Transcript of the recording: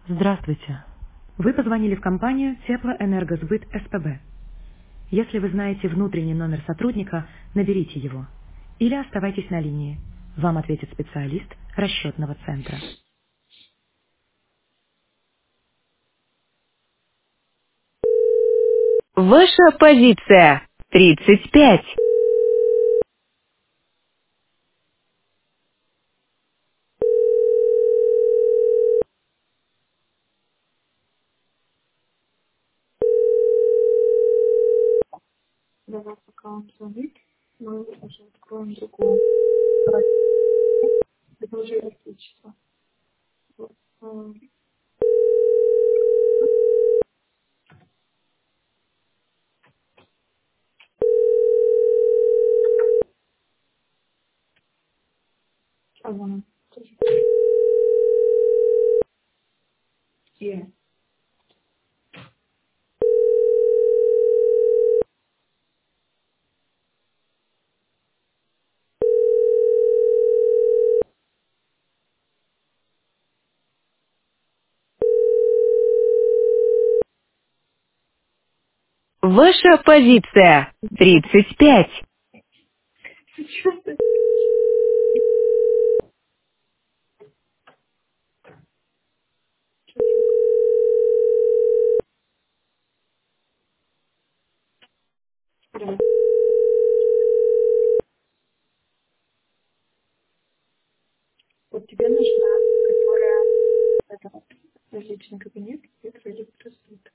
Здравствуйте. Вы позвонили в компанию Теплоэнергосбыт СПБ. Если вы знаете внутренний номер сотрудника, наберите его. Или оставайтесь на линии. Вам ответит специалист расчетного центра. Ваша позиция 35. Давай, пока он звонит, мы уже откроем другую. Это уже электричество. Вот. А вон тоже. Где? Ваша позиция 35. Что ты? Да. Вот тебе нужна, которая это личный кабинет, и электросуд.